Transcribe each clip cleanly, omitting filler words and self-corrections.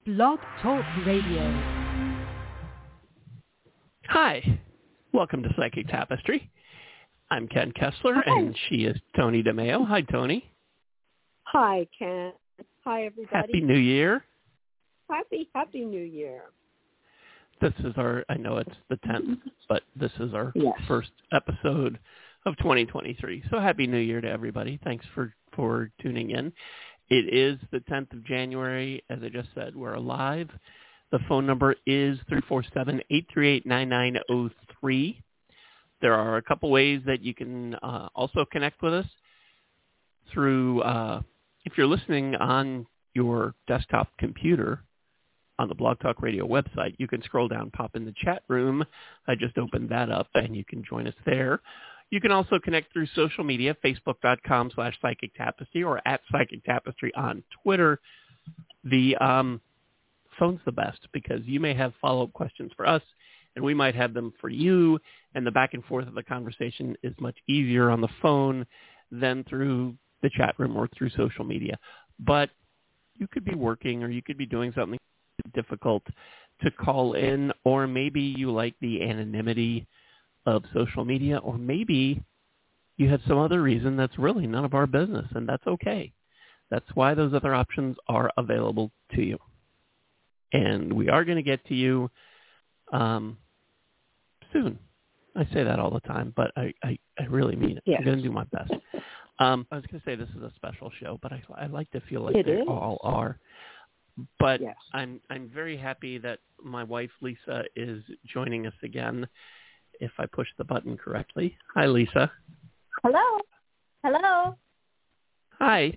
Blog Talk Radio. Hi, welcome to Psychic Tapestry. I'm Ken Kessler, and she is Tony DeMeo. Hi, Tony. Hi, Ken. Hi, everybody. Happy New Year. Happy New Year. This is I know it's the 10th, but this is our first episode of 2023. So Happy New Year to everybody. Thanks for tuning in. It is the 10th of January. As I just said, we're live. The phone number is 347-838-9903. There are a couple ways that you can also connect with us through, if you're listening on your desktop computer on the Blog Talk Radio website, you can scroll down, pop in the chat room. I just opened that up, and you can join us there. You can also connect through social media, facebook.com/Psychic Tapestry or at Psychic Tapestry on Twitter. The phone's the best because you may have follow-up questions for us, and we might have them for you, and the back and forth of the conversation is much easier on the phone than through the chat room or through social media. But you could be working or you could be doing something difficult to call in, or maybe you like the anonymity of social media, or maybe you have some other reason that's really none of our business, and that's okay. That's why those other options are available to you. And we are going to get to you soon. I say that all the time, but I really mean it. Yes. I'm going to do my best. I was going to say this is a special show, but I like to feel like they all are. But yes. I'm very happy that my wife, Lisa, is joining us again, if I push the button correctly. Hi, Lisa. Hello. Hi.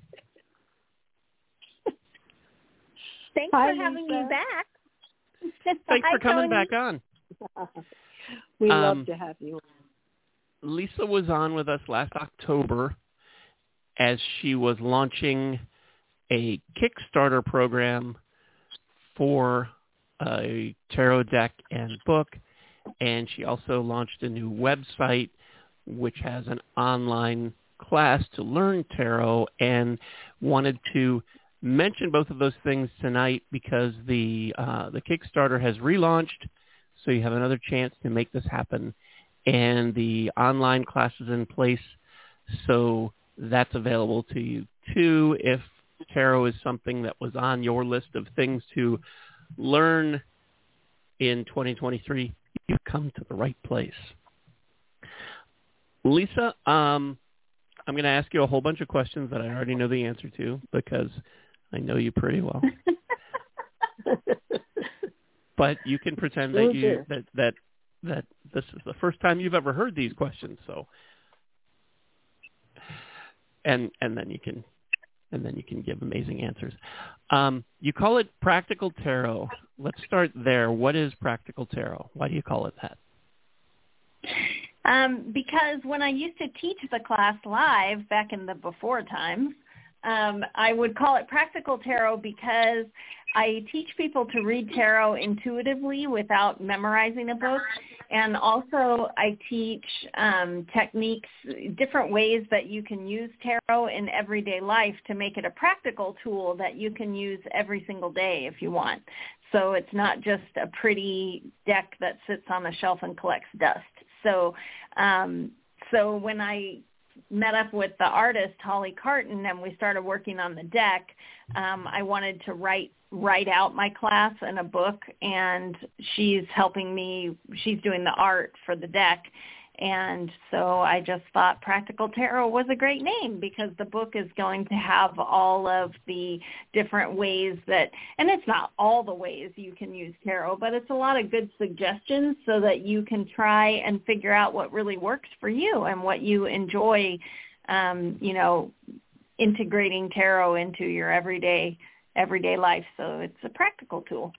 Thanks Hi, for having Lisa. me back. Thanks for coming Tony. back on. We love to have you on. Lisa was on with us last October as she was launching a Kickstarter program for a tarot deck and book, and she also launched a new website which has an online class to learn tarot, and wanted to mention both of those things tonight because the Kickstarter has relaunched, so you have another chance to make this happen, and the online class is in place, so that's available to you too. If tarot is something that was on your list of things to learn in 2023, you've come to the right place. Lisa, I'm going to ask you a whole bunch of questions that I already know the answer to because I know you pretty well. But you can pretend that that this is the first time you've ever heard these questions. So, and then you can give amazing answers. You call it Practical Tarot. Let's start there. What is Practical Tarot? Why do you call it that? Because when I used to teach the class live back in the before times, I would call it Practical Tarot because I teach people to read tarot intuitively without memorizing a book. And also I teach techniques, different ways that you can use tarot in everyday life to make it a practical tool that you can use every single day if you want. So it's not just a pretty deck that sits on a shelf and collects dust. So when I met up with the artist, Holly Carton, and we started working on the deck, I wanted to write out my class in a book, and she's helping me. She's doing the art for the deck. And so I just thought Practical Tarot was a great name because the book is going to have all of the different ways that, and it's not all the ways you can use tarot, but it's a lot of good suggestions so that you can try and figure out what really works for you and what you enjoy, integrating tarot into your everyday life. So it's a practical tool.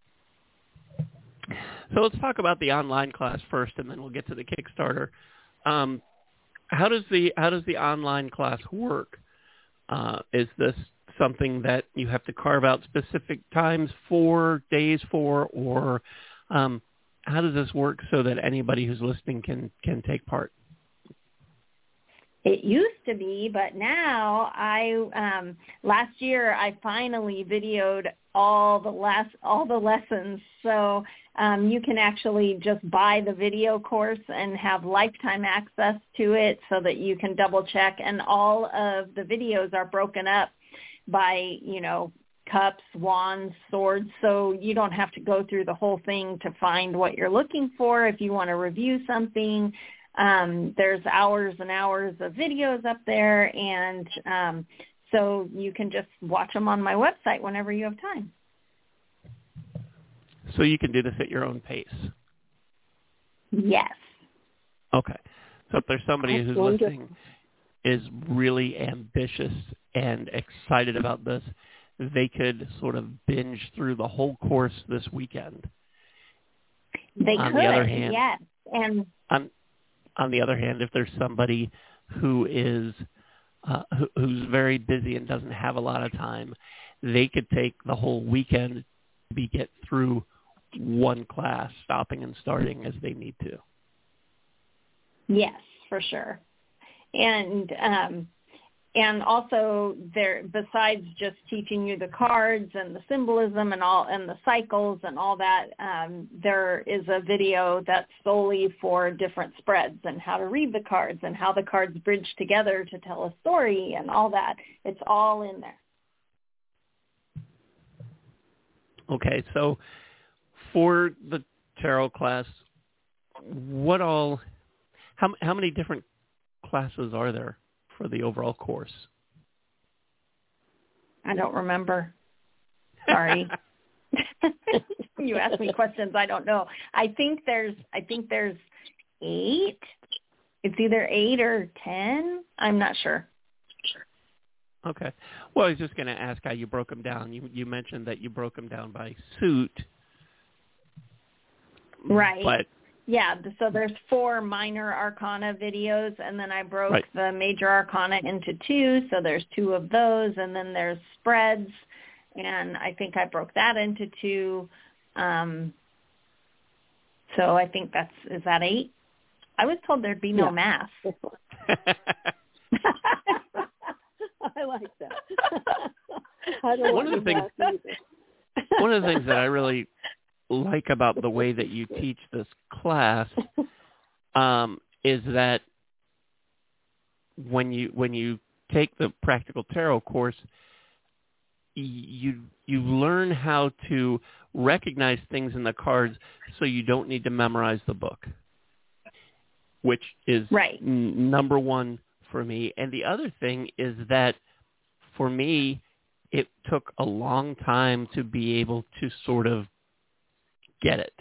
So let's talk about the online class first, and then we'll get to the Kickstarter. How does the online class work? Is this something that you have to carve out specific times for, days for, or how does this work so that anybody who's listening can take part? It used to be, but now last year I finally videoed all the lessons. So you can actually just buy the video course and have lifetime access to it so that you can double check. And all of the videos are broken up by, cups, wands, swords. So you don't have to go through the whole thing to find what you're looking for. If you want to review something, there's hours and hours of videos up there. And so you can just watch them on my website whenever you have time. So you can do this at your own pace? Yes. Okay. So if there's somebody who's listening is really ambitious and excited about this, they could sort of binge through the whole course this weekend. They could, the other hand, yes. And on the other hand, if there's somebody who is who's very busy and doesn't have a lot of time, they could take the whole weekend to get through one class, stopping and starting as they need to. Yes, for sure. And also there, besides just teaching you the cards and the symbolism and the cycles and all that, there is a video that's solely for different spreads and how to read the cards and how the cards bridge together to tell a story and all that. It's all in there. Okay, so for the tarot class, how many different classes are there for the overall course? I don't remember. Sorry. You ask me questions I don't know. I think there's 8. It's either 8 or 10. I'm not sure. Okay. Well, I was just going to ask how you broke them down. You mentioned that you broke them down by suit. Right. But yeah, so there's 4 minor arcana videos, and then I broke the major arcana into 2, so there's 2 of those, and then there's spreads, and I think I broke that into 2. So I think is that 8? I was told there'd be no math. I like that. I don't one of the things that I really like about the way that you teach this class is that when you take the Practical Tarot course, you learn how to recognize things in the cards so you don't need to memorize the book, which is number one for me. And the other thing is that for me, it took a long time to be able to sort of get it.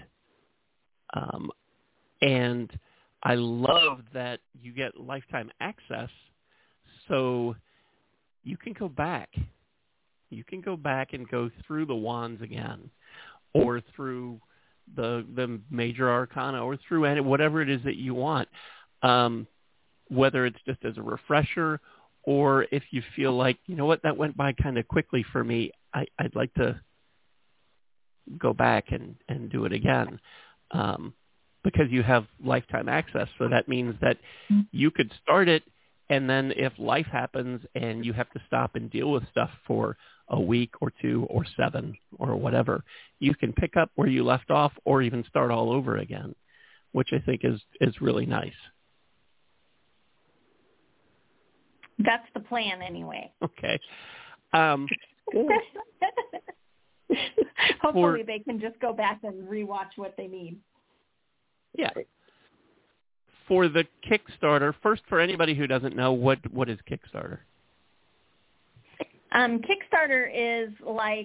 And I love that you get lifetime access, so you can go back. You can go back and go through the wands again, or through the major arcana, or through whatever it is that you want, whether it's just as a refresher, or if you feel like, you know what, that went by kind of quickly for me, I'd like to go back and do it again, because you have lifetime access. So that means that you could start it, and then if life happens and you have to stop and deal with stuff for a week or 2 or 7 or whatever, you can pick up where you left off or even start all over again, which I think is really nice. That's the plan anyway. Okay. Hopefully they can just go back and rewatch what they need. Yeah. For the Kickstarter, first, for anybody who doesn't know, what is Kickstarter? Kickstarter is like,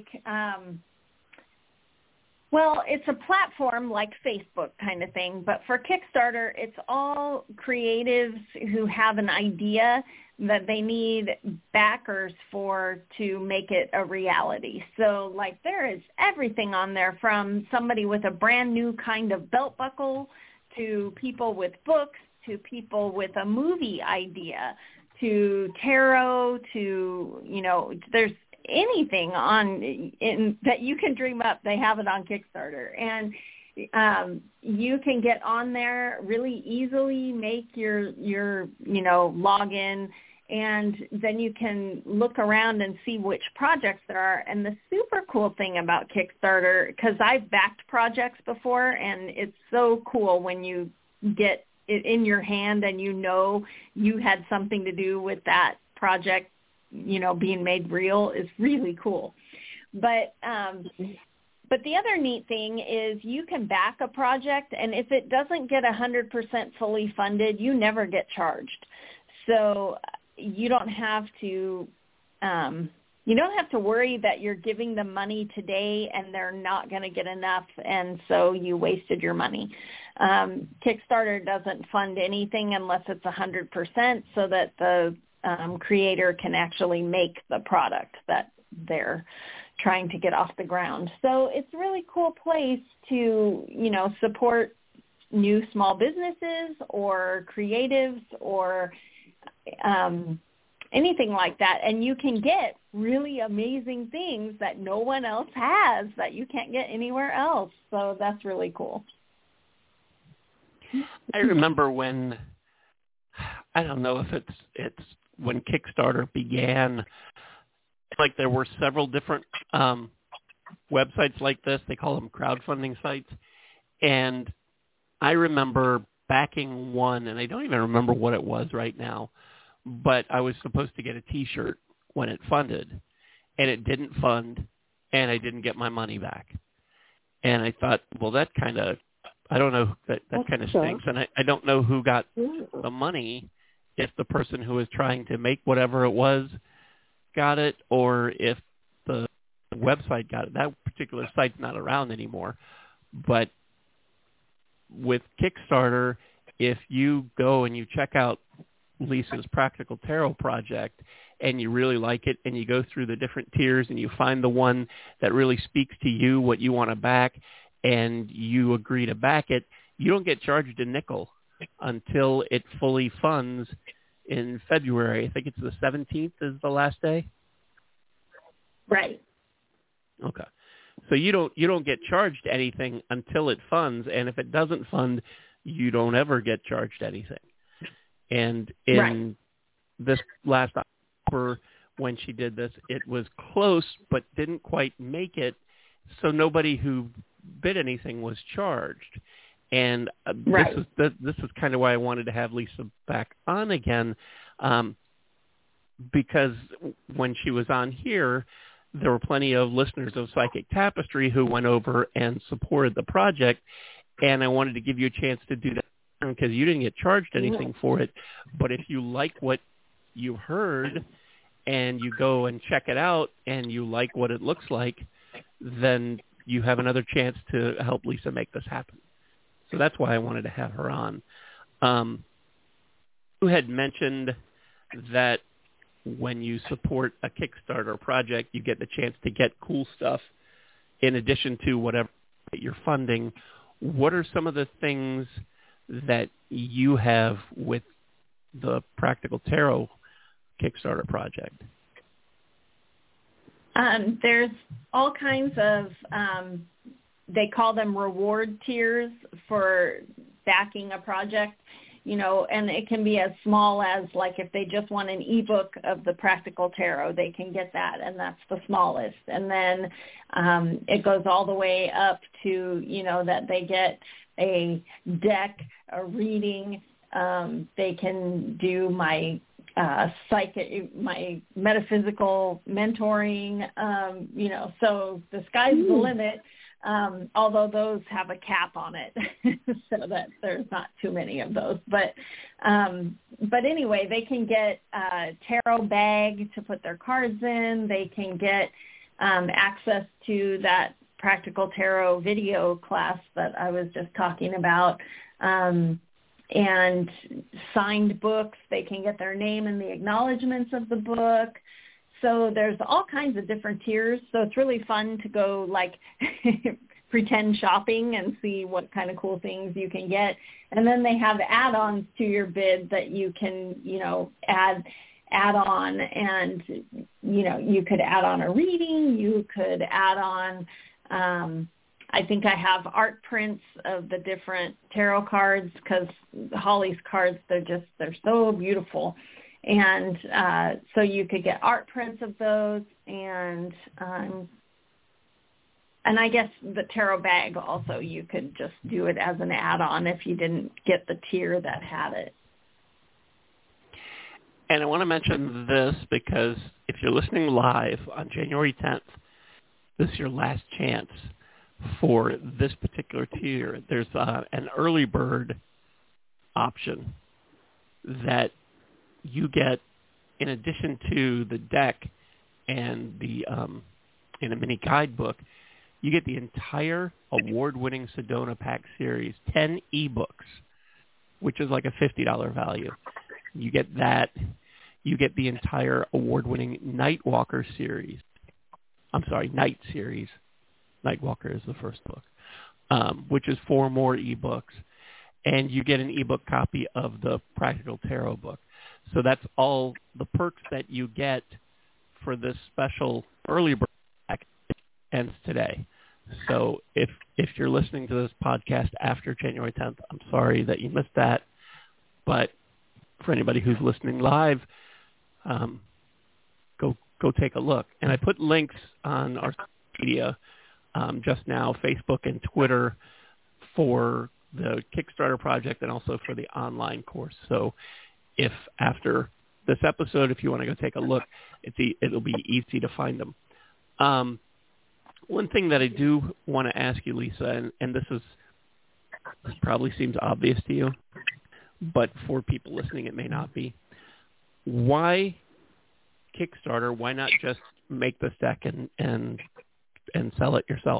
it's a platform like Facebook kind of thing, but for Kickstarter, it's all creatives who have an idea that they need backers to make it a reality. So like there is everything on there, from somebody with a brand new kind of belt buckle to people with books to people with a movie idea to tarot to, there's anything that you can dream up. They have it on Kickstarter. And you can get on there really easily, make your login, and then you can look around and see which projects there are. And the super cool thing about Kickstarter, because I've backed projects before, and it's so cool when you get it in your hand and you had something to do with that project, being made real, is really cool. But the other neat thing is you can back a project, and if it doesn't get 100% fully funded, you never get charged. So you don't have to worry that you're giving them money today and they're not going to get enough, and so you wasted your money. Kickstarter doesn't fund anything unless it's 100%, so that the creator can actually make the product that they're trying to get off the ground. So it's a really cool place to, support new small businesses or creatives or anything like that. And you can get really amazing things that no one else has, that you can't get anywhere else. So that's really cool. I remember when, I don't know if it's when Kickstarter began, like there were several different websites like this. They call them crowdfunding sites. And I remember backing one, and I don't even remember what it was right now, but I was supposed to get a T-shirt when it funded, and it didn't fund, and I didn't get my money back. And I thought, well, that kind of, I don't know, that kind of stinks. And I don't know who got the money, if the person who was trying to make whatever it was got it, or if the website got it. That particular site's not around anymore. But with Kickstarter, if you go and you check out Lisa's Practical Tarot project and you really like it, and you go through the different tiers and you find the one that really speaks to you, what you want to back, and you agree to back it, you don't get charged a nickel until it fully funds in February. I think it's the 17th is the last day. Right. Okay. So you don't get charged anything until it funds, and if it doesn't fund, you don't ever get charged anything. And in this last October, when she did this, it was close but didn't quite make it, so nobody who bid anything was charged. And this is kind of why I wanted to have Lisa back on again, because when she was on here, there were plenty of listeners of Psychic Tapestry who went over and supported the project, and I wanted to give you a chance to do that because you didn't get charged anything for it. But if you like what you heard and you go and check it out and you like what it looks like, then you have another chance to help Lisa make this happen. So that's why I wanted to have her on. You had mentioned that when you support a Kickstarter project, you get the chance to get cool stuff in addition to whatever you're funding. What are some of the things that you have with the Practical Tarot Kickstarter project? There's all kinds of, they call them reward tiers for backing a project, and it can be as small as, like, if they just want an ebook of the Practical Tarot, they can get that, and that's the smallest. And then it goes all the way up to, that they get a deck, a reading. They can do my my metaphysical mentoring, so the sky's the limit, although those have a cap on it so that there's not too many of those. But anyway, they can get a tarot bag to put their cards in. They can get access to that Practical Tarot video class that I was just talking about, and signed books. They can get their name in the acknowledgments of the book. So there's all kinds of different tiers. So it's really fun to go, like, pretend shopping and see what kind of cool things you can get. And then they have add-ons to your bid that you can, add on. And, you could add on a reading. You could add on I think I have art prints of the different tarot cards because Holly's cards, they're so beautiful. And so you could get art prints of those, and I guess the tarot bag also, you could just do it as an add-on if you didn't get the tier that had it. And I want to mention this because if you're listening live on January 10th, this is your last chance for this particular tier. There's an early bird option that you get in addition to the deck and the in a mini guidebook. You get the entire award-winning Sedona Pack series, 10 ebooks, which is like a $50 value. You get that. You get the entire award-winning Nightwalker series. I'm sorry, Night series. Nightwalker is the first book, which is 4 more ebooks. And you get an ebook copy of the Practical Tarot book. So that's all the perks that you get for this special early bird pack ends today. So if you're listening to this podcast after January 10th, I'm sorry that you missed that. But for anybody who's listening live, go take a look. And I put links on our media just now, Facebook and Twitter, for the Kickstarter project and also for the online course. So if after this episode, if you want to go take a look, it'll be easy to find them. One thing that I do want to ask you, Lisa, and this probably seems obvious to you, but for people listening, it may not be. Why Kickstarter? Why not just make this deck and sell it yourself?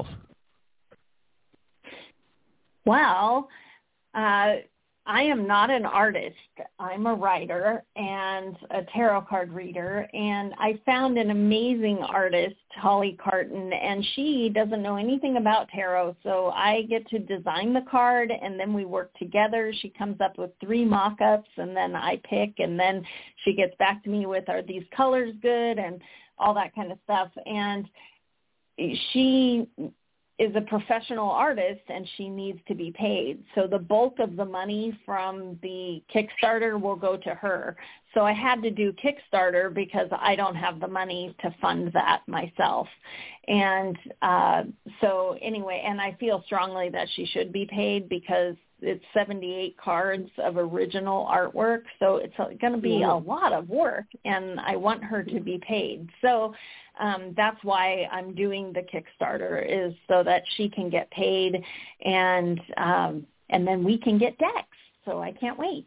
Well, I am not an artist. I'm a writer and a tarot card reader, and I found an amazing artist, Holly Carton, and she doesn't know anything about tarot, so I get to design the card, and then we work together. She comes up with 3 mock-ups, and then I pick, and then she gets back to me with, are these colors good, and all that kind of stuff. And she is a professional artist, and she needs to be paid. So the bulk of the money from the Kickstarter will go to her. So I had to do Kickstarter because I don't have the money to fund that myself. And so anyway, and I feel strongly that she should be paid because it's 78 cards of original artwork. So it's going to be a lot of work, and I want her to be paid. So that's why I'm doing the Kickstarter, is so that she can get paid, and then we can get decks. So I can't wait.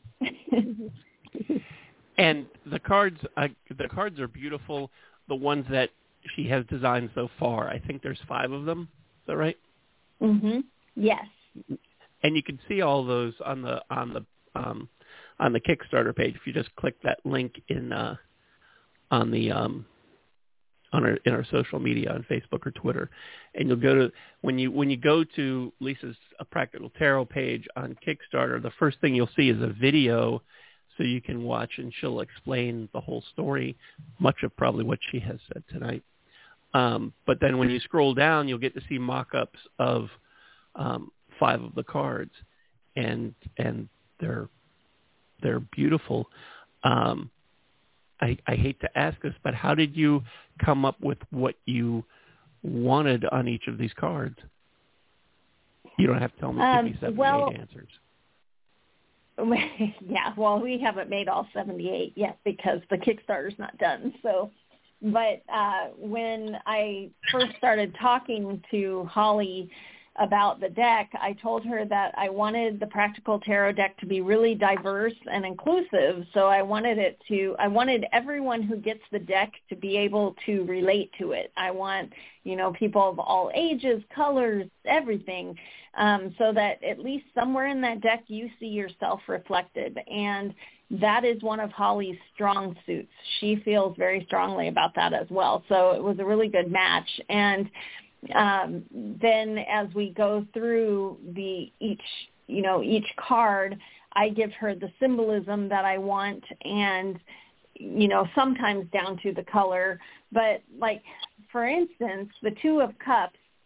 And the cards are beautiful. The ones that she has designed so far, I think there's 5 of them. Is that right? Mhm. Yes. And you can see all those on the Kickstarter page if you just click that link in our social media on Facebook or Twitter, and you'll go to when you go to Lisa's Practical Tarot page on Kickstarter, the first thing you'll see is a video, so you can watch, and she'll explain the whole story, much of probably what she has said tonight. But then when you scroll down, you'll get to see mock-ups of 5 of the cards, and they're beautiful. I hate to ask this, but how did you come up with what you wanted on each of these cards? You don't have to tell me 78 answers. Yeah, well, we haven't made all 78 yet because the Kickstarter's not done. So, but when I first started talking to Holly about the deck, I told her that I wanted the Practical Tarot deck to be really diverse and inclusive. So I wanted everyone who gets the deck to be able to relate to it. I want, people of all ages, colors, everything, so that at least somewhere in that deck you see yourself reflected. And that is one of Holly's strong suits. She feels very strongly about that as well. So it was a really good match. And then as we go through each card, I give her the symbolism that I want, and sometimes down to the color. But like, for instance, the 2 of Cups,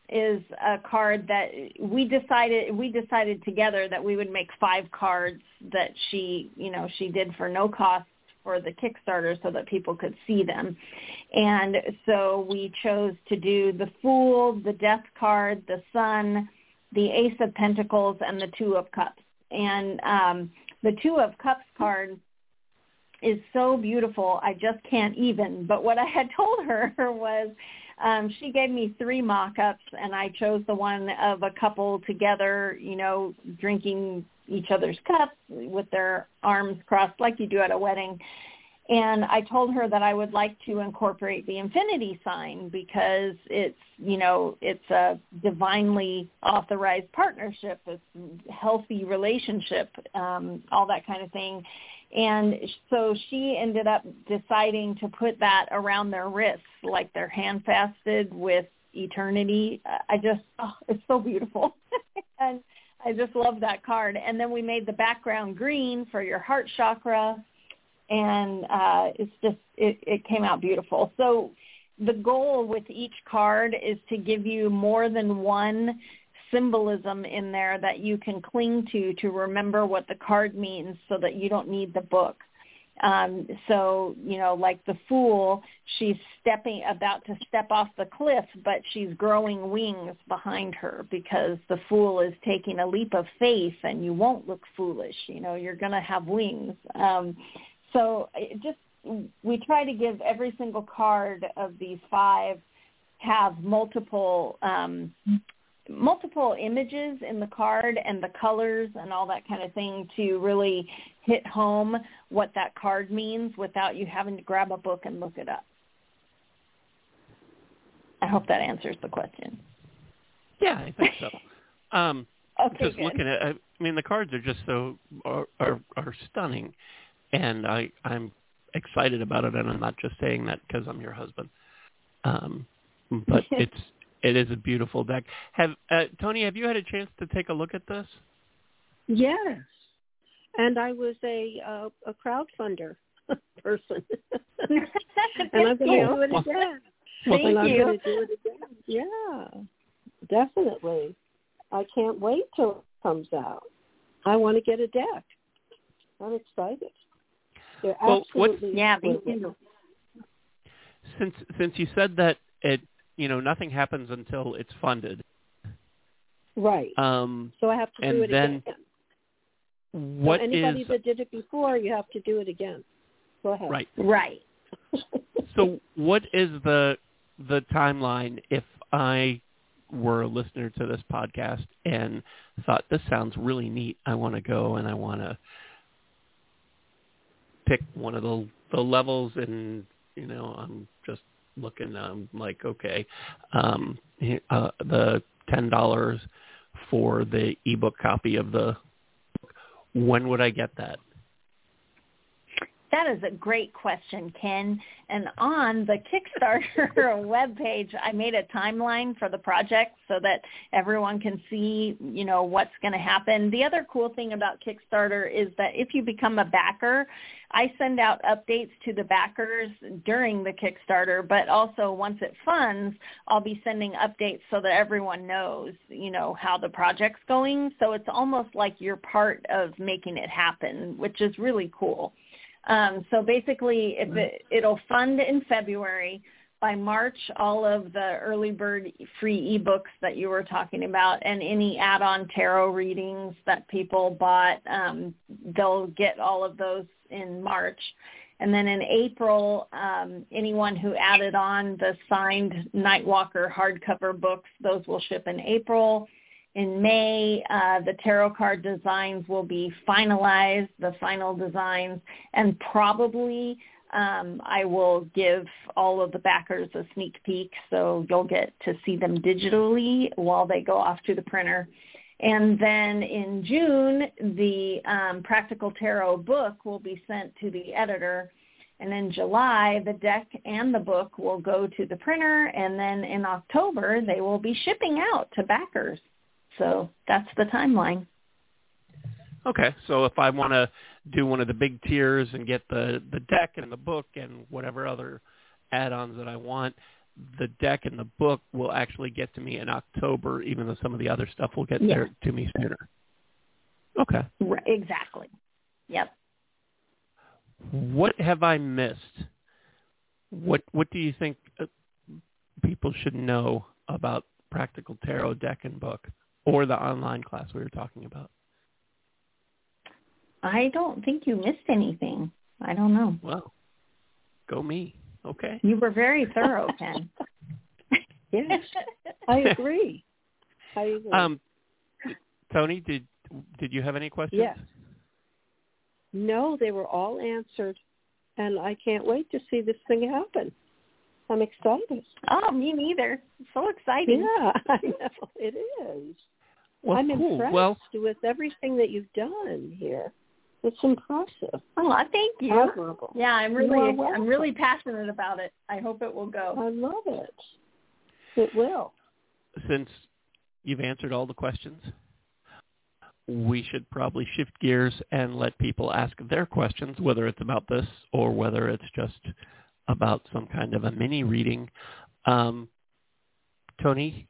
is a card that we decided together that we would make 5 cards that she did for no cost for the Kickstarter so that people could see them. And so we chose to do the Fool, the Death card, the Sun, the Ace of Pentacles, and the Two of Cups. And the Two of Cups card is so beautiful, I just can't even. But what I had told her was she gave me 3 mock-ups, and I chose the one of a couple together, drinking each other's cups with their arms crossed like you do at a wedding. And I told her that I would like to incorporate the infinity sign because it's a divinely authorized partnership, it's a healthy relationship, all that kind of thing. And so she ended up deciding to put that around their wrists, like they're handfasted with eternity. It's so beautiful. And I just love that card. And then we made the background green for your heart chakra. And it came out beautiful. So the goal with each card is to give you more than one symbolism in there that you can cling to remember what the card means so that you don't need the book. So, like the Fool, she's about to step off the cliff, but she's growing wings behind her because the Fool is taking a leap of faith and you won't look foolish. You're going to have wings. So we try to give every single card of these 5 have multiple images in the card and the colors and all that kind of thing to really hit home what that card means without you having to grab a book and look it up. I hope that answers the question. Yeah, I think so. Okay, just good. looking at, the cards are just are stunning. And I'm excited about it, and I'm not just saying that because I'm your husband. But it is a beautiful deck. Tony, have you had a chance to take a look at this? Yes, and I was a crowdfunder person, and I'm going to do it again. Thank you. I'm going to do it again. Yeah, definitely. I can't wait till it comes out. I want to get a deck. I'm excited. They're absolutely Since you said that nothing happens until it's funded. Right. So I have to do it again. Anybody that did it before, you have to do it again. Go ahead. Right. So what is the timeline if I were a listener to this podcast and thought this sounds really neat, I want to go and I want to pick one of the levels, and I'm just looking. I'm like, okay, the $10 for the ebook copy of the book. When would I get that? That is a great question, Ken. And on the Kickstarter webpage, I made a timeline for the project so that everyone can see, what's going to happen. The other cool thing about Kickstarter is that if you become a backer, I send out updates to the backers during the Kickstarter, but also once it funds, I'll be sending updates so that everyone knows, how the project's going. So it's almost like you're part of making it happen, which is really cool. So basically, it'll fund in February. By March, all of the early bird free ebooks that you were talking about and any add-on tarot readings that people bought, they'll get all of those in March. And then in April, anyone who added on the signed Nightwalker hardcover books, those will ship in April. In May, the tarot card designs will be finalized, the final designs, and probably I will give all of the backers a sneak peek, so you'll get to see them digitally while they go off to the printer. And then in June, the Practical Tarot book will be sent to the editor. And in July, the deck and the book will go to the printer. And then in October, they will be shipping out to backers. So that's the timeline. Okay, so if I want to do one of the big tiers and get the deck and the book and whatever other add-ons that I want, the deck and the book will actually get to me in October, even though some of the other stuff will get there to me sooner. Okay. Right, exactly. Yep. What have I missed? What do you think people should know about Practical Tarot deck and book, or the online class we were talking about? I don't think you missed anything. I don't know. Well, go me. Okay. You were very thorough, Ken. Yes, I agree. Tony, did you have any questions? Yes. No, they were all answered, and I can't wait to see this thing happen. I'm excited. Oh, me neither. So exciting. Yeah, I know. It is. Well, I'm cool. impressed with everything that you've done here. It's impressive. Oh, thank you. Admirable. Yeah, I'm really passionate about it. I hope it will go. I love it. It will. Since you've answered all the questions, we should probably shift gears and let people ask their questions, whether it's about this or whether it's just about some kind of a mini reading. Tony,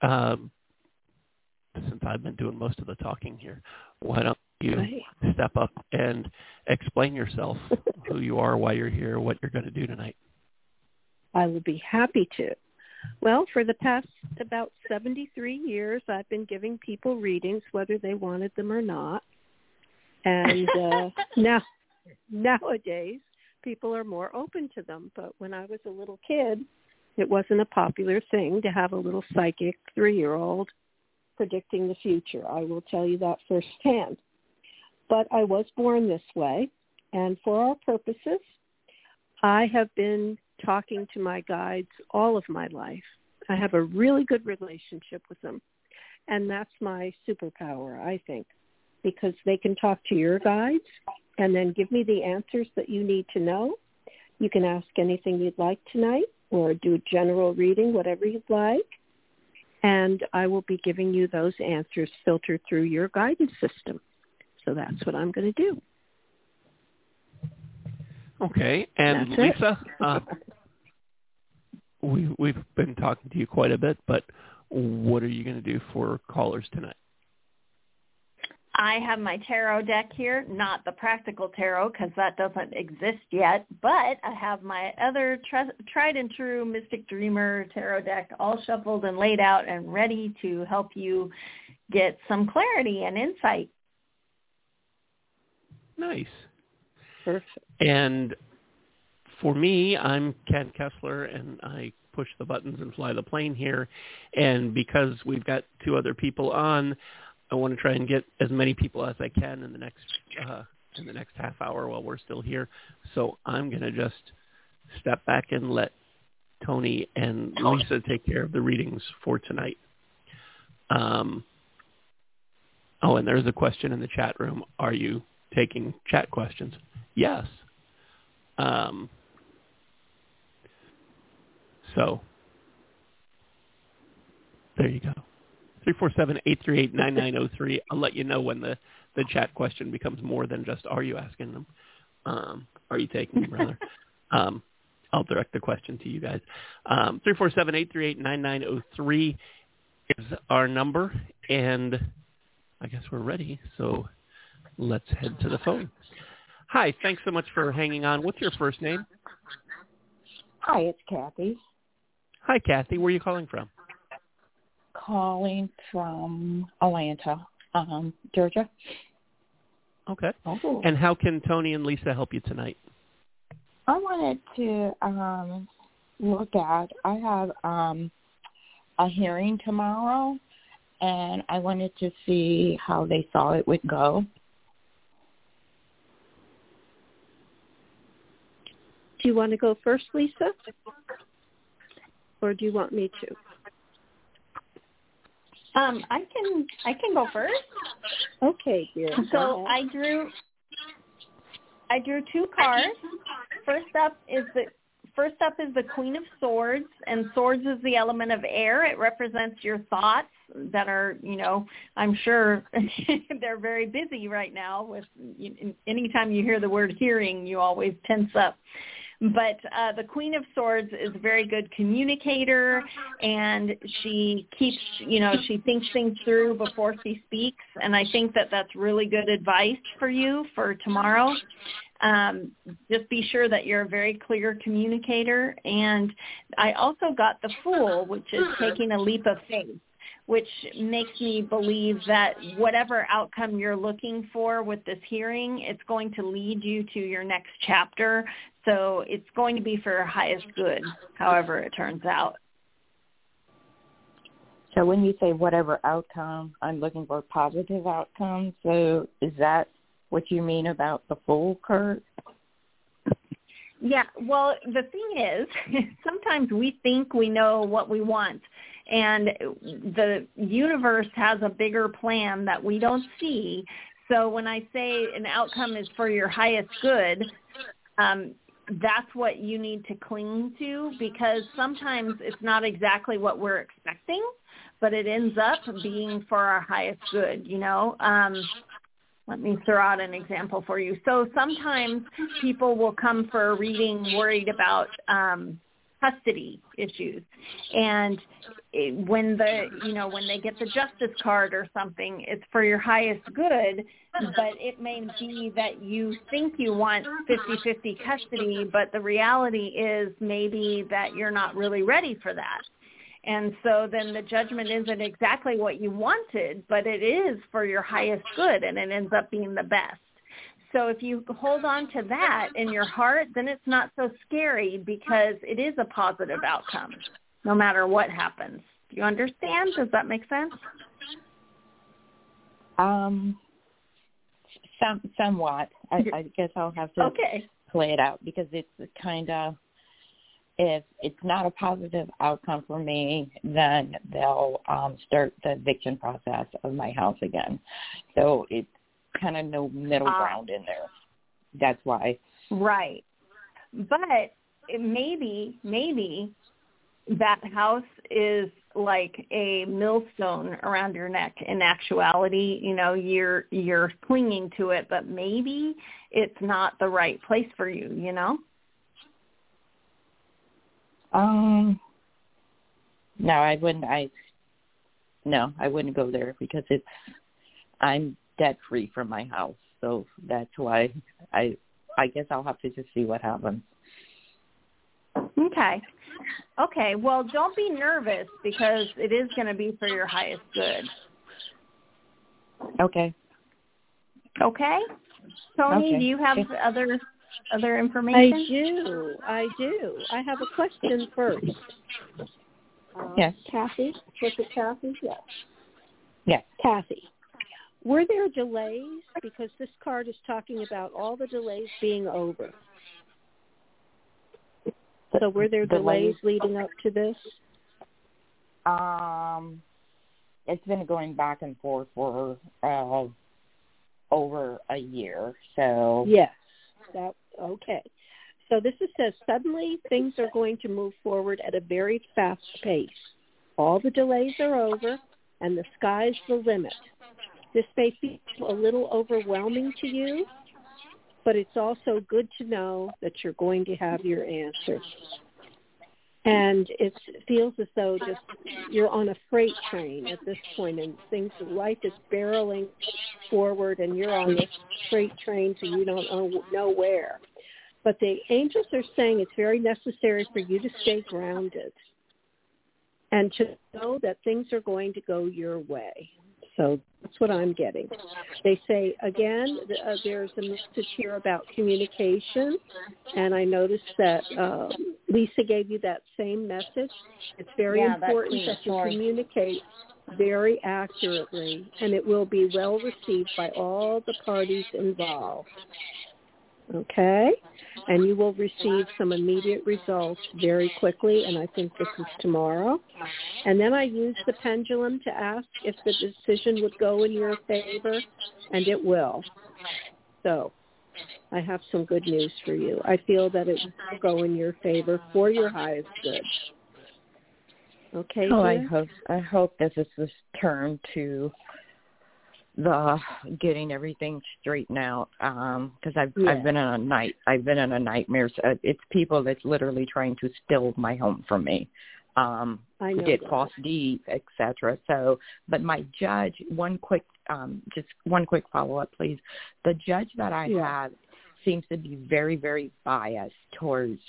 since I've been doing most of the talking here, why don't you step up and explain yourself, who you are, why you're here, what you're going to do tonight? I would be happy to. Well, for the past about 73 years, I've been giving people readings, whether they wanted them or not. And nowadays, people are more open to them. But when I was a little kid, it wasn't a popular thing to have a little psychic 3-year-old predicting the future. I will tell you that firsthand. But I was born this way, and for our purposes, I have been talking to my guides all of my life. I have a really good relationship with them, and that's my superpower, I think, because they can talk to your guides and then give me the answers that you need to know. You can ask anything you'd like tonight or do a general reading, whatever you'd like, and I will be giving you those answers filtered through your guidance system. So that's what I'm going to do. Okay. And that's Lisa, we've been talking to you quite a bit, but what are you going to do for callers tonight? I have my tarot deck here, not the Practical Tarot because that doesn't exist yet, but I have my other tried and true Mystic Dreamer tarot deck all shuffled and laid out and ready to help you get some clarity and insight. Nice. Perfect. And for me, I'm Ken Kessler, and I push the buttons and fly the plane here. And because we've got 2 other people on, I want to try and get as many people as I can in the next half hour while we're still here. So I'm going to just step back and let Tony and Lisa take care of the readings for tonight. And there's a question in the chat room. Are you taking chat questions? Yes. So there you go. 347-838-9903. I'll let you know when the chat question becomes more than just are you asking them. Are you taking them, rather. I'll direct the question to you guys. 347-838-9903 is our number, and I guess we're ready, so let's head to the phone. Hi, thanks so much for hanging on. What's your first name? Hi, it's Kathy. Hi, Kathy. Where are you calling from? Calling from Atlanta, Georgia. Okay. Oh. And how can Tony and Lisa help you tonight? I wanted to look at, I have a hearing tomorrow, and I wanted to see how they thought it would go. Do you want to go first, Lisa? Or do you want me to? I can go first. Okay, dear. So I drew 2 cards. First up is the Queen of Swords, and swords is the element of air. It represents your thoughts that are, I'm sure they're very busy right now. With anytime you hear the word hearing, you always tense up. But the Queen of Swords is a very good communicator, and she keeps, she thinks things through before she speaks, and I think that that's really good advice for you for tomorrow. Just be sure that you're a very clear communicator. And I also got the Fool, which is taking a leap of faith, which makes me believe that whatever outcome you're looking for with this hearing, it's going to lead you to your next chapter. So it's going to be for your highest good, however it turns out. So when you say whatever outcome, I'm looking for a positive outcome. So is that what you mean about the Fool card? Yeah, well, the thing is, sometimes we think we know what we want, and the universe has a bigger plan that we don't see. So when I say an outcome is for your highest good, that's what you need to cling to, because sometimes it's not exactly what we're expecting, but it ends up being for our highest good, Let me throw out an example for you. So sometimes people will come for a reading worried about custody issues, and when they get the justice card or something, it's for your highest good, but it may be that you think you want 50-50 custody, but the reality is maybe that you're not really ready for that. And so then the judgment isn't exactly what you wanted, but it is for your highest good, and it ends up being the best. So if you hold on to that in your heart, then it's not so scary, because it is a positive outcome, no matter what happens. Do you understand? Does that make sense? Somewhat. I guess I'll have to play it out, because it's kind of, if it's not a positive outcome for me, then they'll start the eviction process of my house again. So it's kind of no middle ground in there. That's why. Right. But maybe that house is like a millstone around your neck. In actuality, you're clinging to it, but maybe it's not the right place for you, No, I wouldn't. I wouldn't go there, because I'm debt free from my house. So that's why I guess I'll have to just see what happens. Okay. Well, don't be nervous, because it is going to be for your highest good. Okay. Tony, do you have other information? I do. I have a question first. Yes. Kathy? Was it Kathy? Yes. Yes. Kathy, were there delays? Because this card is talking about all the delays being over. So were there delays leading up to this? It's been going back and forth for over a year. So yes. Okay. So this says suddenly things are going to move forward at a very fast pace. All the delays are over, and the sky's the limit. This may feel a little overwhelming to you, but it's also good to know that you're going to have your answer. And it feels as though just you're on a freight train at this point, and life is barreling forward, and you're on this freight train, so you don't know where. But the angels are saying it's very necessary for you to stay grounded and to know that things are going to go your way. So that's what I'm getting. They say, again, there's a message here about communication, and I noticed that Lisa gave you that same message. It's very important that you communicate very accurately, and it will be well received by all the parties involved. Okay? And you will receive some immediate results very quickly, and I think this is tomorrow. And then I used the pendulum to ask if the decision would go in your favor, and it will. So I have some good news for you. I feel that it will go in your favor for your highest good. Okay, I hope this is this turn to getting everything straightened out, because I've been in a nightmare. So it's people that's literally trying to steal my home from me, get false deeds, etc. So, but my judge, one quick follow up, please. The judge that I have seems to be very, very biased towards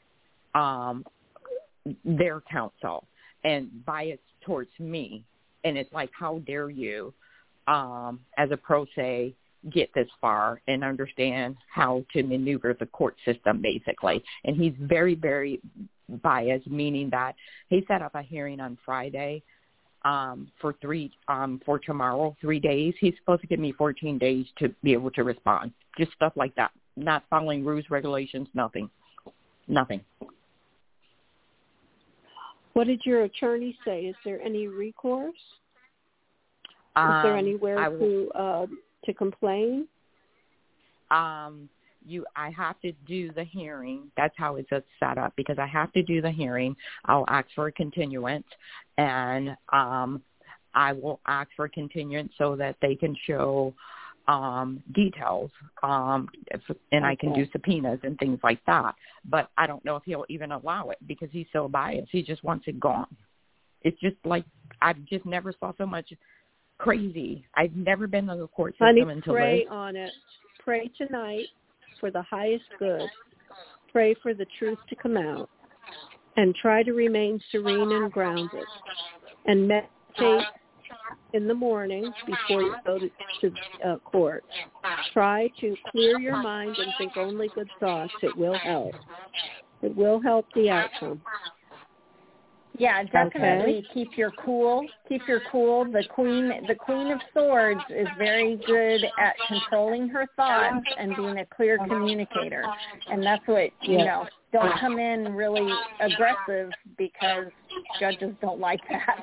their counsel and biased towards me, and it's like, how dare you? As a pro se, get this far and understand how to maneuver the court system, basically. And he's very, very biased, meaning that he set up a hearing on Friday for tomorrow, 3 days. He's supposed to give me 14 days to be able to respond. Just stuff like that. Not following rules, regulations, nothing. What did your attorney say? Is there any recourse? Is there anywhere to complain? I have to do the hearing. That's how it's set up, because I have to do the hearing. I'll ask for a continuance, and I will ask for a continuance so that they can show details, and I can do subpoenas and things like that. But I don't know if he'll even allow it, because he's so biased. He just wants it gone. It's just like, I've just never saw so much crazy. I've never been in the court system until pray on it. Pray tonight for the highest good. Pray for the truth to come out, and try to remain serene and grounded, and meditate in the morning before you go to court. Try to clear your mind and think only good thoughts. It will help. It will help the outcome. Yeah, definitely. Okay. Keep your cool. The Queen of Swords is very good at controlling her thoughts and being a clear communicator. And that's what, don't come in really aggressive, because judges don't like that.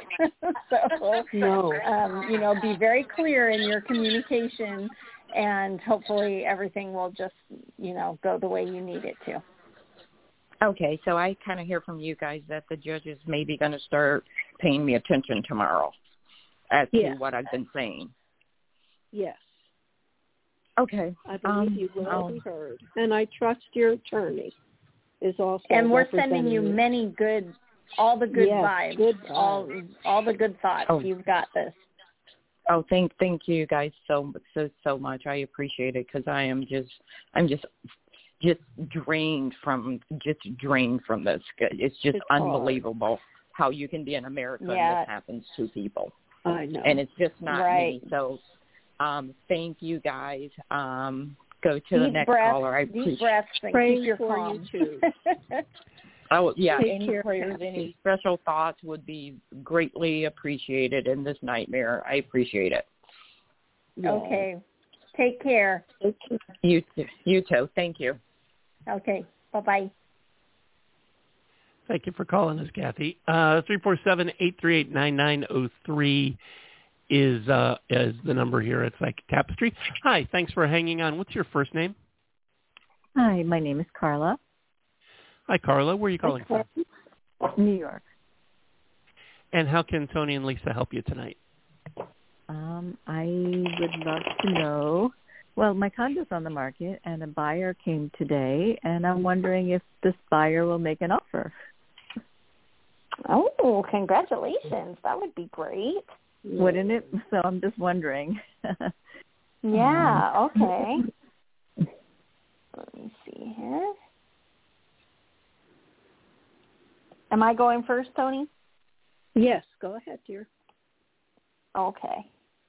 So, be very clear in your communication, and hopefully everything will just, go the way you need it to. Okay, so I kind of hear from you guys that the judge is maybe going to start paying me attention tomorrow as to what I've been saying. Yes. Okay. I believe you will be heard. And I trust your attorney is also. And we're sending you all the good vibes. Good vibes. All the good thoughts. Oh. You've got this. Oh, thank you guys so much. I appreciate it, because I'm just drained from this. It's just unbelievable how you can be an American and this happens to people. I know. And it's just not me. So thank you guys. Go to the next caller. I appreciate deep breaths and keep your calm. You too. Oh, yeah, any prayers, any special thoughts would be greatly appreciated in this nightmare. I appreciate it. Yeah. Okay. Take care. You too. Thank you. Okay. Bye-bye. Thank you for calling us, Kathy. 347-838-9903 is the number here at Psychic Tapestry. Hi, thanks for hanging on. What's your first name? Hi, my name is Carla. Hi, Carla. Where are you calling from? New York. And how can Tony and Lisa help you tonight? I would love to know. Well, my condo's on the market, and a buyer came today, and I'm wondering if this buyer will make an offer. Oh, congratulations. That would be great. Wouldn't it? So I'm just wondering. Yeah, okay. Let me see here. Am I going first, Tony? Yes, go ahead, dear. Okay.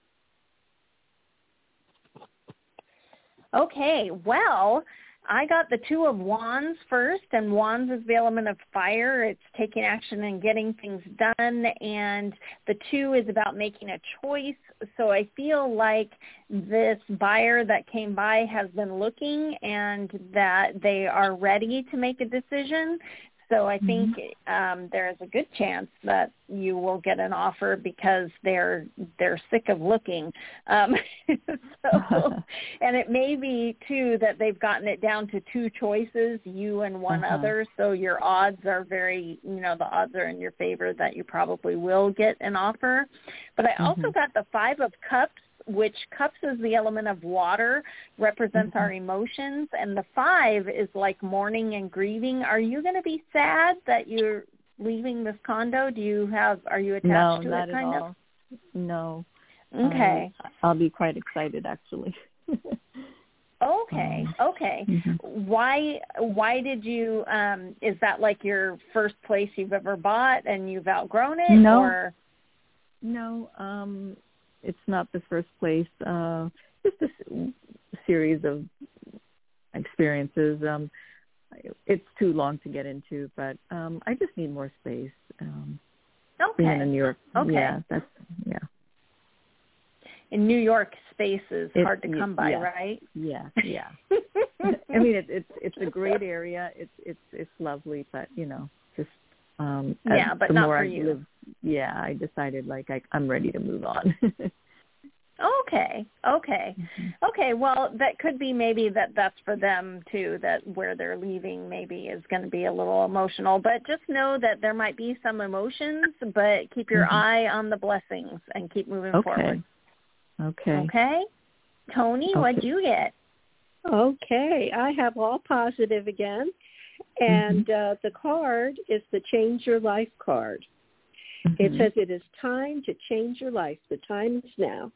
Okay, well, I got the Two of Wands first, and Wands is the element of fire. It's taking action and getting things done, and the Two is about making a choice. So I feel like this buyer that came by has been looking and that they are ready to make a decision. So I think there is a good chance that you will get an offer because they're sick of looking. And it may be, too, that they've gotten it down to two choices, you and one other. So your odds are the odds are in your favor that you probably will get an offer. But I also got the Five of Cups which cups is the element of water, represents our emotions, and the 5 is like mourning and grieving. Are you going to be sad that you're leaving this condo? Are you attached to it kind of? No. Okay. I'll be quite excited, actually. Okay. Mm-hmm. Why did you, is that like your first place you've ever bought and you've outgrown it? No. Or? No, it's not the first place. Just a series of experiences. It's too long to get into, but I just need more space. Being in New York. Okay. Yeah, In New York, space is hard to come by, right? Yeah. I mean, it's a great area. It's lovely, but just but not for you. I decided I'm ready to move on. Okay. Well, that could be maybe that's for them too, that where they're leaving maybe is going to be a little emotional, but just know that there might be some emotions, but keep your eye on the blessings and keep moving forward. Okay. Tony, what'd you get? Okay, I have all positive again, and the card is the Change Your Life card. It says it is time to change your life. The time is now.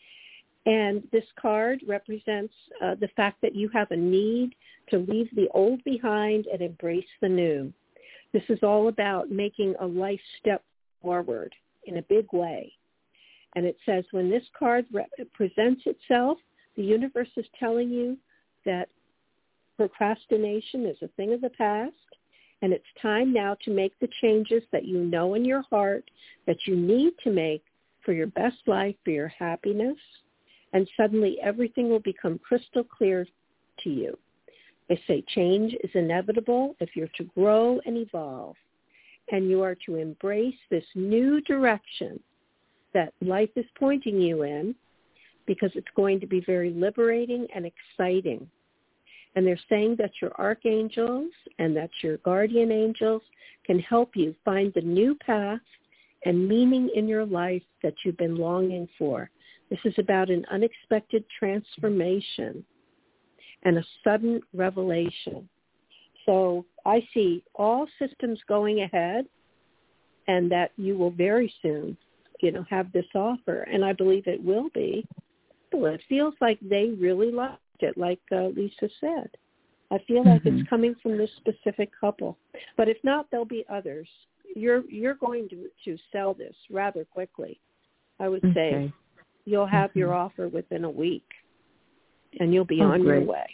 And this card represents the fact that you have a need to leave the old behind and embrace the new. This is all about making a life step forward in a big way. And it says when this card presents itself, the universe is telling you that procrastination is a thing of the past, and it's time now to make the changes that you know in your heart that you need to make for your best life, for your happiness, and suddenly everything will become crystal clear to you. They say change is inevitable if you're to grow and evolve, and you are to embrace this new direction that life is pointing you in, because it's going to be very liberating and exciting. And they're saying that your archangels and that your guardian angels can help you find the new path and meaning in your life that you've been longing for. This is about an unexpected transformation and a sudden revelation. So I see all systems going ahead, and that you will very soon have this offer, and I believe it will be. Well, it feels like they really liked it, like Lisa said. I feel like it's coming from this specific couple. But if not, there'll be others. You're going to sell this rather quickly. I would say you'll have your offer within a week, and you'll be on your way.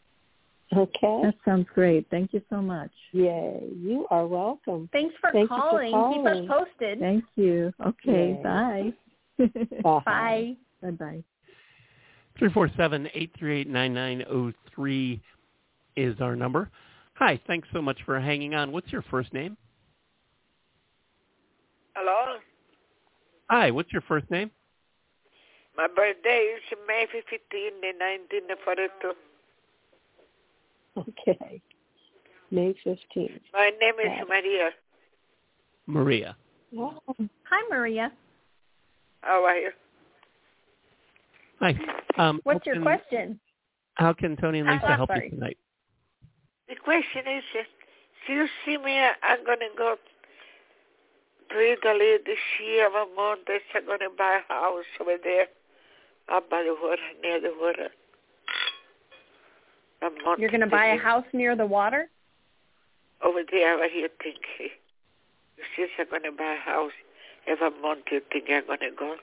Okay? That sounds great. Thank you so much. Yay. You are welcome. Thanks for calling. Keep us posted. Thank you. Okay. Yay. Bye. Bye. Bye-bye. 347-838-9903 is our number. Hi, thanks so much for hanging on. What's your first name? Hello? Hi, what's your first name? My birthday is May 15, 1942. Okay. May 15th. My name is Maria. Maria. Oh. Hi, Maria. How are you? Hi. What's your question? How can Tony and Lisa help you tonight? The question is, do you see me? I'm going to go to Italy this year. I'm going to buy a house over there up by the water, near the water. You're going to buy a house near the water? Over there, what do you think? Since I'm going to buy a house every month, you think I'm going to go?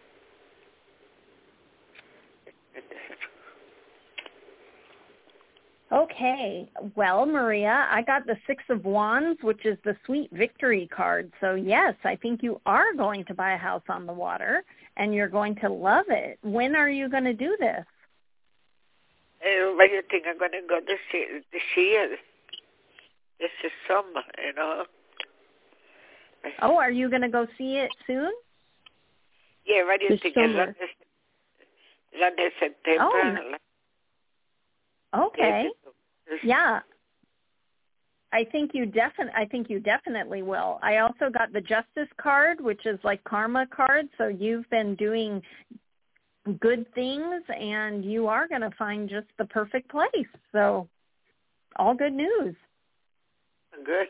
Okay. Well, Maria, I got the 6 of Wands, which is the sweet victory card. So, yes, I think you are going to buy a house on the water, and you're going to love it. When are you going to do this? What do you think I'm going to go this year? This is summer, Oh, are you going to go see it soon? Yeah, what do you think? Summer. London, September. Oh. Okay. Yeah. I think you definitely will. I also got the Justice card, which is like karma card. So you've been doing good things, and you are going to find just the perfect place. So all good news. Good.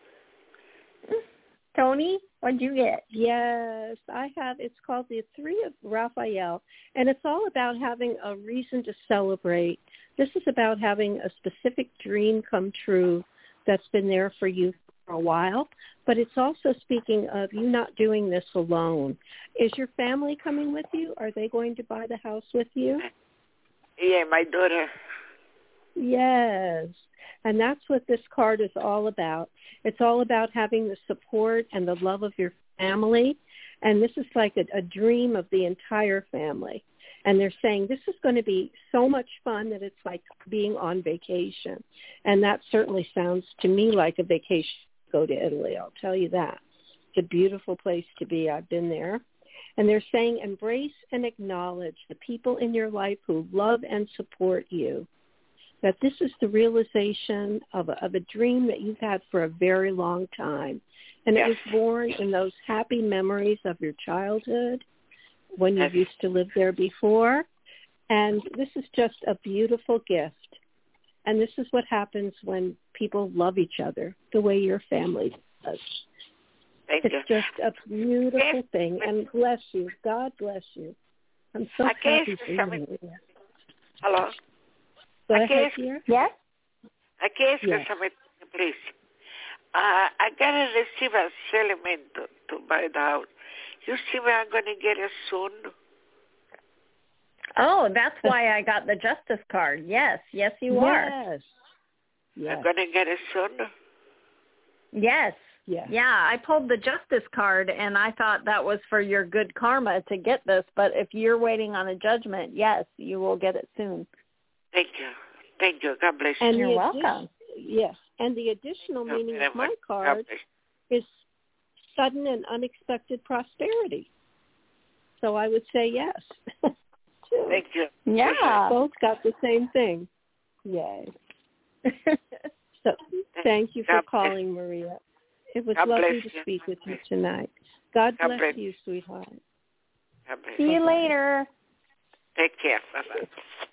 Tony, what'd you get? Yes, I have. It's called the Three of Raphael, and it's all about having a reason to celebrate. This is about having a specific dream come true that's been there for you for a while, but it's also speaking of you not doing this alone. Is your family coming with you? Are they going to buy the house with you? Yeah, my daughter. Yes, and that's what this card is all about. It's all about having the support and the love of your family, and this is like a dream of the entire family. And they're saying this is going to be so much fun that it's like being on vacation. And that certainly sounds to me like a vacation to go to Italy, I'll tell you that. It's a beautiful place to be. I've been there. And they're saying embrace and acknowledge the people in your life who love and support you, that this is the realization of a dream that you've had for a very long time. And it was born in those happy memories of your childhood when you used to live there before. And this is just a beautiful gift. And this is what happens when people love each other the way your family does. It's just a beautiful thing. And bless you. God bless you. I'm so happy for you. Hello? Go ahead, dear. Yes? I can ask you something, please. I got to receive a settlement to buy the house. You see where I'm going to get it soon? Oh, that's why I got the justice card. Yes, you are. Yes. I'm going to get it soon? Yes. Yeah. Yeah, I pulled the justice card, and I thought that was for your good karma to get this. But if you're waiting on a judgment, yes, you will get it soon. Thank you. Thank you. God bless you. And you're welcome. Yes. And the additional meaning of my card is sudden and unexpected prosperity. So I would say yes. Thank you. Yeah. Both got the same thing. Yay. So thank you for calling, Maria. It was lovely to speak with you tonight. God bless you, sweetheart. See you later. Take care. Bye-bye.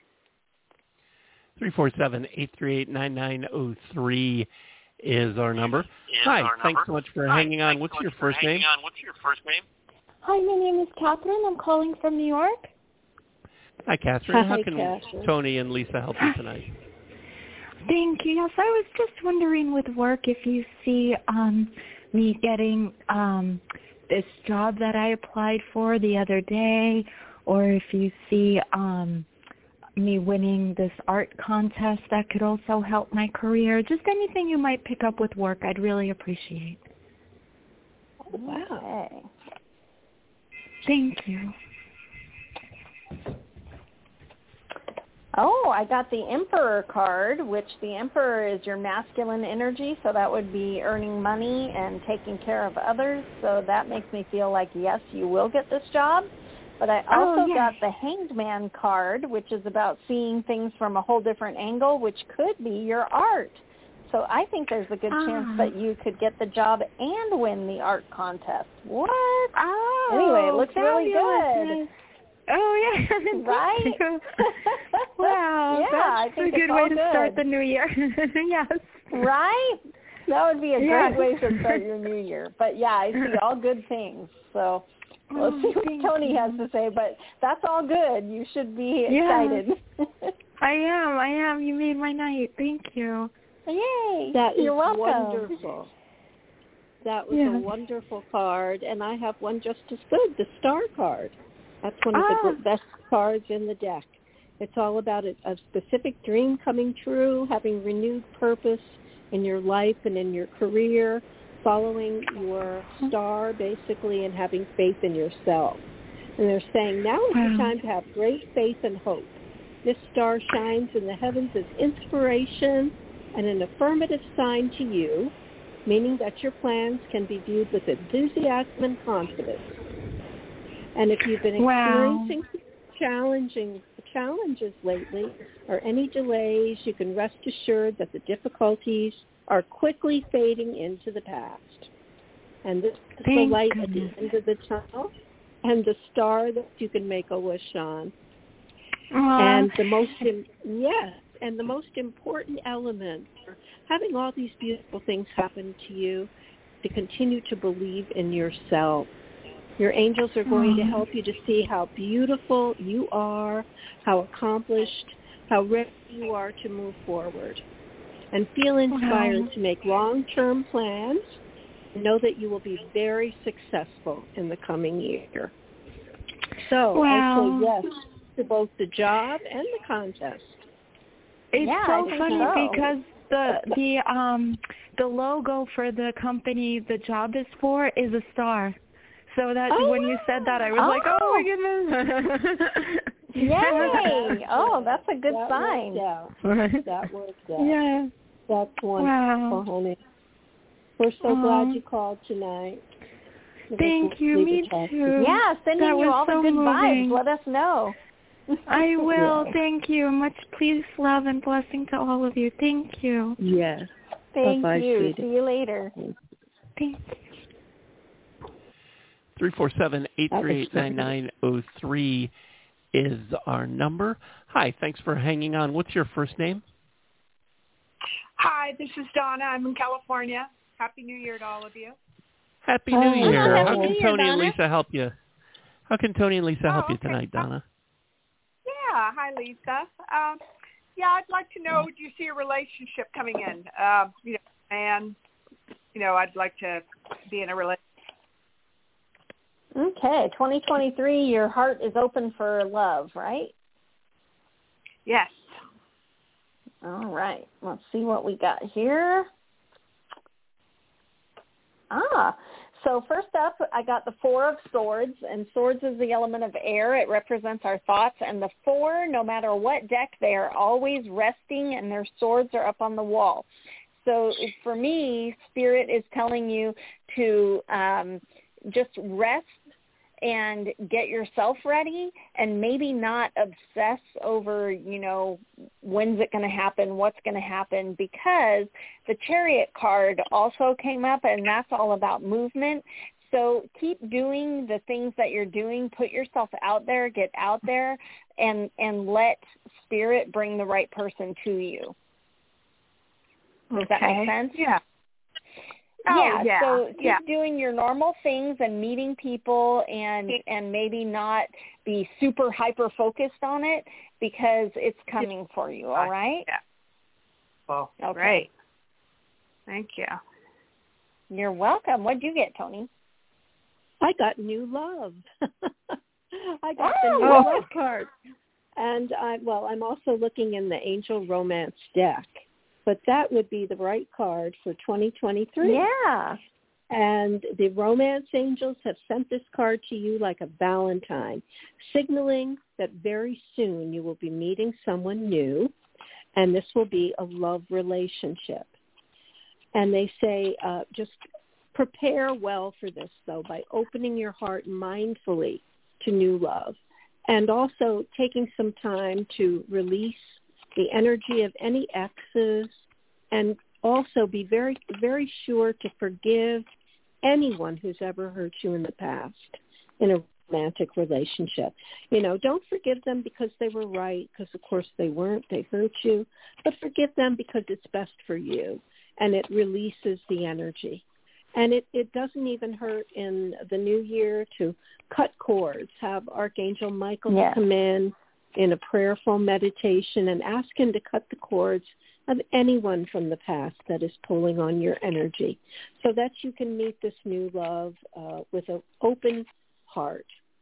347-838-9903 is our number. Hi, thanks so much for hanging on. What's your first name? Hi, my name is Catherine. I'm calling from New York. Hi, Catherine. How can Catherine. Tony and Lisa help you tonight? Thank you. Yes, I was just wondering with work if you see me getting this job that I applied for the other day, or if you see me winning this art contest that could also help my career. Just anything you might pick up with work, I'd really appreciate. Oh, wow. Okay. Thank you. Oh, I got the Emperor card, which the Emperor is your masculine energy, so that would be earning money and taking care of others. So that makes me feel like, yes, you will get this job. But I also got the Hanged Man card, which is about seeing things from a whole different angle, which could be your art. So I think there's a good chance that you could get the job and win the art contest. What? Oh, anyway, it looks really good. Oh, yeah. Right? Wow. Yeah, that's a good way to start the new year. Yes. Right? That would be a great way to start your new year. But, yeah, I see all good things. So we'll see what Tony has to say. But that's all good. You should be excited. I am. You made my night. Thank you. Yay. You're welcome. Wonderful. That was a wonderful card. And I have one just as good, the Star card. That's one of the best cards in the deck. It's all about a specific dream coming true, having renewed purpose in your life and in your career, following your star, basically, and having faith in yourself. And they're saying now is the time to have great faith and hope. This star shines in the heavens as inspiration and an affirmative sign to you, meaning that your plans can be viewed with enthusiasm and confidence. And if you've been experiencing challenges lately or any delays, you can rest assured that the difficulties are quickly fading into the past. And this is the light at the end of the tunnel. and the star that you can make a wish on. And the most important element for having all these beautiful things happen to you, to continue to believe in yourself. Your angels are going to help you to see how beautiful you are, how accomplished, how ready you are to move forward. And feel inspired to make long-term plans. Know that you will be very successful in the coming year. So I say yes to both the job and the contest. It's so funny because the logo for the company the job is for is a star. So that when you said that, I was like, oh my goodness. Yay! Oh, that's a good sign. That worked out. Yeah. That's wonderful, honey. We're so glad you called tonight. Thank you. Me too. Yeah, sending you all the good vibes. Let us know. I will. Thank you. Much peace, love, and blessing to all of you. Thank you. Yes. Thank Bye-bye, you. sweetie. See you later. Thank you. 347-838-9903 is our number. Hi, thanks for hanging on. What's your first name? Hi, this is Donna. I'm in California. Happy New Year to all of you. Happy New Year. How can Tony Donna. and Lisa help you? How can Tony and Lisa help you tonight, Donna? Yeah. Hi, Lisa. I'd like to know, do you see a relationship coming in? And, I'd like to be in a relationship. Okay, 2023, your heart is open for love, right? Yes. All right. Let's see what we got here. So first up, I got the Four of Swords, and Swords is the element of air. It represents our thoughts, and the Four, no matter what deck, they are always resting, and their swords are up on the wall. So for me, Spirit is telling you to just rest and get yourself ready, and maybe not obsess over, when's it going to happen, what's going to happen, because the Chariot card also came up, and that's all about movement. So keep doing the things that you're doing. Put yourself out there, get out there, and let Spirit bring the right person to you. Does that make sense? Yeah. So keep doing your normal things and meeting people, and maybe not be super hyper focused on it, because it's coming for you. All right? Yeah. Well, okay. Great. Thank you. You're welcome. What'd you get, Tony? I got new love. I got the new love card, and I'm also looking in the Angel Romance deck. But that would be the right card for 2023. Yeah. And the romance angels have sent this card to you like a Valentine, signaling that very soon you will be meeting someone new, and this will be a love relationship. And they say just prepare well for this, though, by opening your heart mindfully to new love, and also taking some time to release the energy of any exes, and also be very, very sure to forgive anyone who's ever hurt you in the past in a romantic relationship. Don't forgive them because they were right, because of course they weren't, they hurt you, but forgive them because it's best for you, and it releases the energy. And it doesn't even hurt in the new year to cut cords, have Archangel Michael come in a prayerful meditation and ask him to cut the cords of anyone from the past that is pulling on your energy, so that you can meet this new love with an open heart.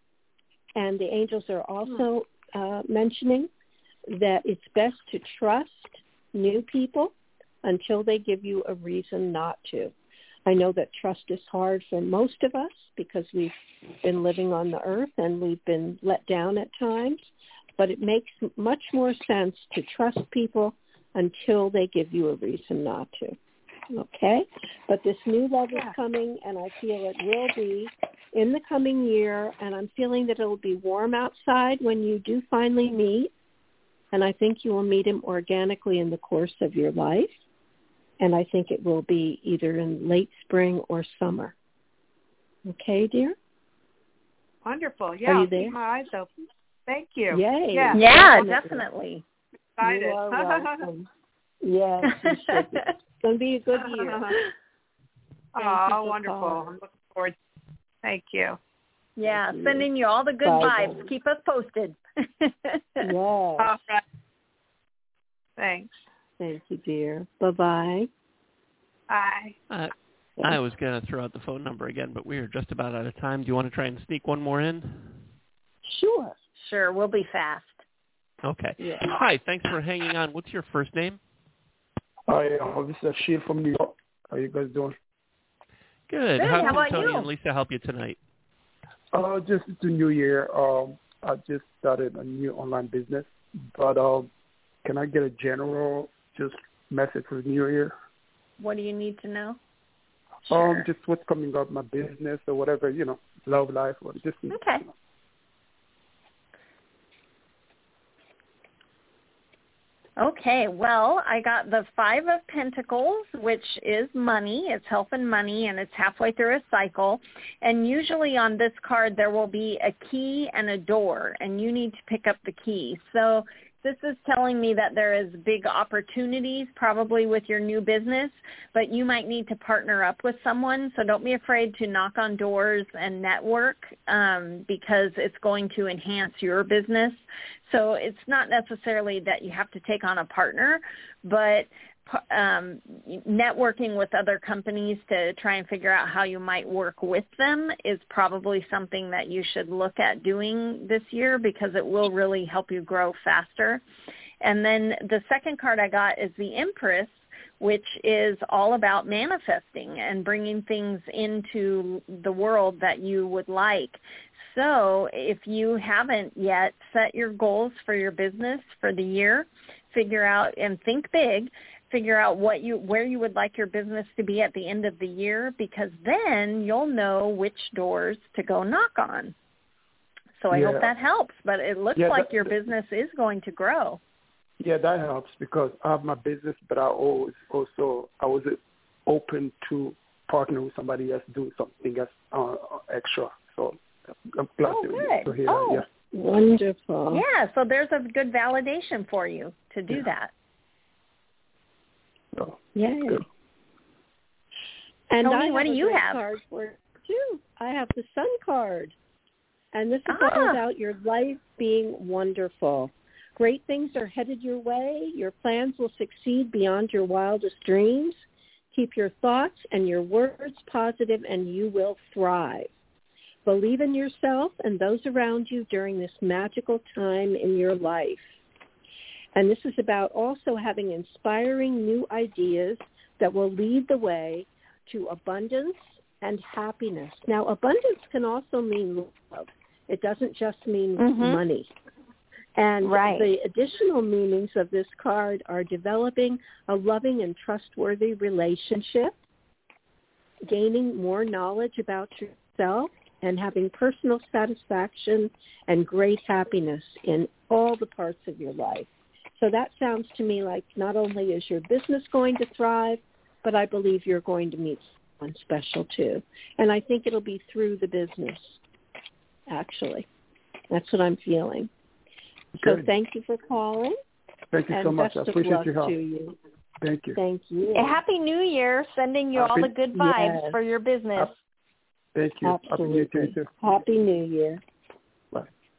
And the angels are also mentioning that it's best to trust new people until they give you a reason not to. I know that trust is hard for most of us because we've been living on the earth and we've been let down at times, but it makes much more sense to trust people until they give you a reason not to. Okay? But this new love is coming, and I feel it will be in the coming year, and I'm feeling that it will be warm outside when you do finally meet, and I think you will meet him organically in the course of your life, and I think it will be either in late spring or summer. Okay, dear? Wonderful. Yeah, Are you I'll there? keep my eyes open. Thank you. Yay. Yeah, definitely. Excited. You are welcome. Yes, you should be. It's going to be a good year. Wonderful. Calling. I'm looking forward to it. Thank you. Yeah, sending you all the good vibes. Keep us posted. Yes. All right. Thanks. Thank you, dear. Bye-bye. Bye. I was going to throw out the phone number again, but we are just about out of time. Do you want to try and sneak one more in? Sure. Sure, we'll be fast. Okay. Yeah. Hi, thanks for hanging on. What's your first name? Hi, this is Ashil from New York. How you guys doing? Good. Good. How How can about Tony you? and Lisa help you tonight? Just the new year. I just started a new online business, but can I get a general just message for the new year? What do you need to know? Sure. Just what's coming up, my business or whatever, love life or just. Okay. Okay, well, I got the 5 of Pentacles, which is money. It's health and money, and it's halfway through a cycle. And usually on this card, there will be a key and a door, and you need to pick up the key. So this is telling me that there is big opportunities probably with your new business, but you might need to partner up with someone. So don't be afraid to knock on doors and network because it's going to enhance your business. So it's not necessarily that you have to take on a partner, but networking with other companies to try and figure out how you might work with them is probably something that you should look at doing this year because it will really help you grow faster. And then the second card I got is the Empress, which is all about manifesting and bringing things into the world that you would like. So if you haven't yet set your goals for your business for the year, figure out and think big, figure out where you would like your business to be at the end of the year, because then you'll know which doors to go knock on. So I hope that helps, but it looks like your business is going to grow. Yeah, that helps because I have my business, but I was open to partner with somebody else, do something else extra. So I'm glad to hear that. Yeah. Wonderful. Yeah, so there's a good validation for you to do that. So, Yay. good. And Tony, what do you have? Card for it too. I have the Sun card. And this is all about your life being wonderful. Great things are headed your way. Your plans will succeed beyond your wildest dreams. Keep your thoughts and your words positive and you will thrive. Believe in yourself and those around you during this magical time in your life. And this is about also having inspiring new ideas that will lead the way to abundance and happiness. Now, abundance can also mean love. It doesn't just mean money. And the additional meanings of this card are developing a loving and trustworthy relationship, gaining more knowledge about yourself, and having personal satisfaction and great happiness in all the parts of your life. So that sounds to me like not only is your business going to thrive, but I believe you're going to meet someone special too. And I think it'll be through the business, actually. That's what I'm feeling. Good. So thank you for calling. Thank you so much. I appreciate your help. To you. Thank you. Thank you. A Happy New Year, sending you all the good vibes for your business. Thank you. Absolutely. Happy New Year to you too. Happy New Year. Bye.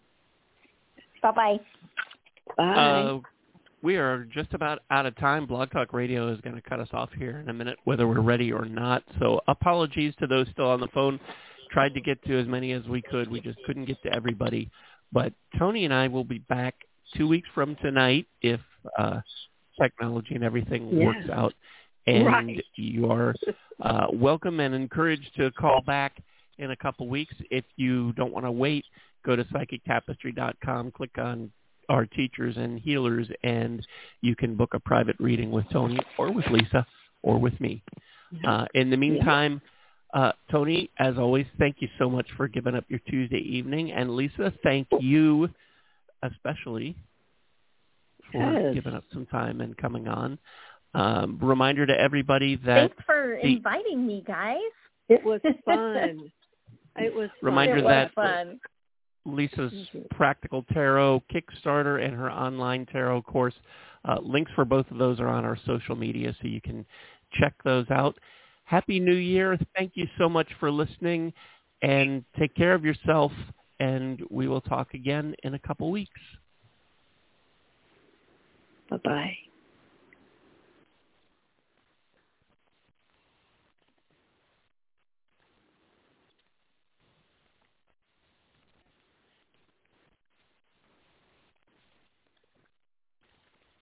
Bye-bye. Bye. We are just about out of time. Blog Talk Radio is going to cut us off here in a minute, whether we're ready or not. So apologies to those still on the phone. Tried to get to as many as we could. We just couldn't get to everybody. But Tony and I will be back 2 weeks from tonight if technology and everything works out. And you are welcome and encouraged to call back in a couple weeks. If you don't want to wait, go to psychictapestry.com, click on our teachers and healers, and you can book a private reading with Tony or with Lisa or with me. In the meantime, Tony, as always, thank you so much for giving up your Tuesday evening. And Lisa, thank you especially for giving up some time and coming on. Reminder to everybody that... Thanks for inviting me, guys. It was fun. It was fun. Reminder that fun. Lisa's Practical Tarot Kickstarter and her online tarot course. Links for both of those are on our social media, so you can check those out. Happy New Year. Thank you so much for listening, and take care of yourself, and we will talk again in a couple weeks. Bye-bye.